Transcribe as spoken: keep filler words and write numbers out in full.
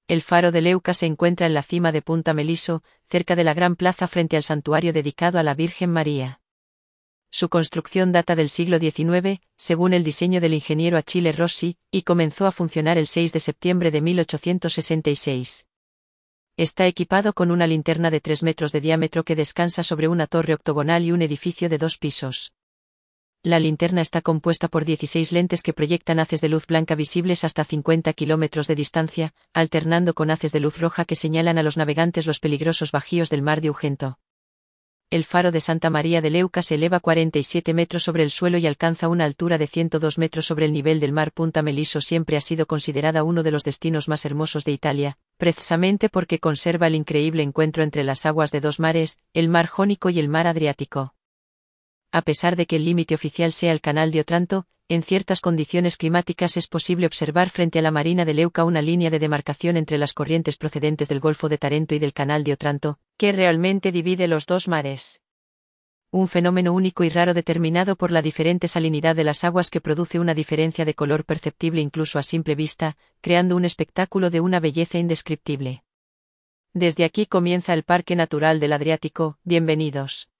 El faro de Leuca se encuentra en la cima de Punta Meliso, cerca de la gran plaza frente al santuario dedicado a la Virgen María. Su construcción data del siglo diecinueve, según el diseño del ingeniero Achille Rossi, y comenzó a funcionar el seis de septiembre de mil ochocientos sesenta y seis. Está equipado con una linterna de tres metros de diámetro que descansa sobre una torre octogonal y un edificio de dos pisos. La linterna está compuesta por dieciséis lentes que proyectan haces de luz blanca visibles hasta cincuenta kilómetros de distancia, alternando con haces de luz roja que señalan a los navegantes los peligrosos bajíos del mar de Ugento. El faro de Santa María de Leuca se eleva cuarenta y siete metros sobre el suelo y alcanza una altura de ciento dos metros sobre el nivel del mar. Punta Meliso siempre ha sido considerada uno de los destinos más hermosos de Italia, precisamente porque conserva el increíble encuentro entre las aguas de dos mares, el mar Jónico y el mar Adriático. A pesar de que el límite oficial sea el Canal de Otranto, en ciertas condiciones climáticas es posible observar frente a la marina de Leuca una línea de demarcación entre las corrientes procedentes del Golfo de Tarento y del Canal de Otranto, que realmente divide los dos mares. Un fenómeno único y raro determinado por la diferente salinidad de las aguas que produce una diferencia de color perceptible incluso a simple vista, creando un espectáculo de una belleza indescriptible. Desde aquí comienza el Parque Natural del Adriático. Bienvenidos.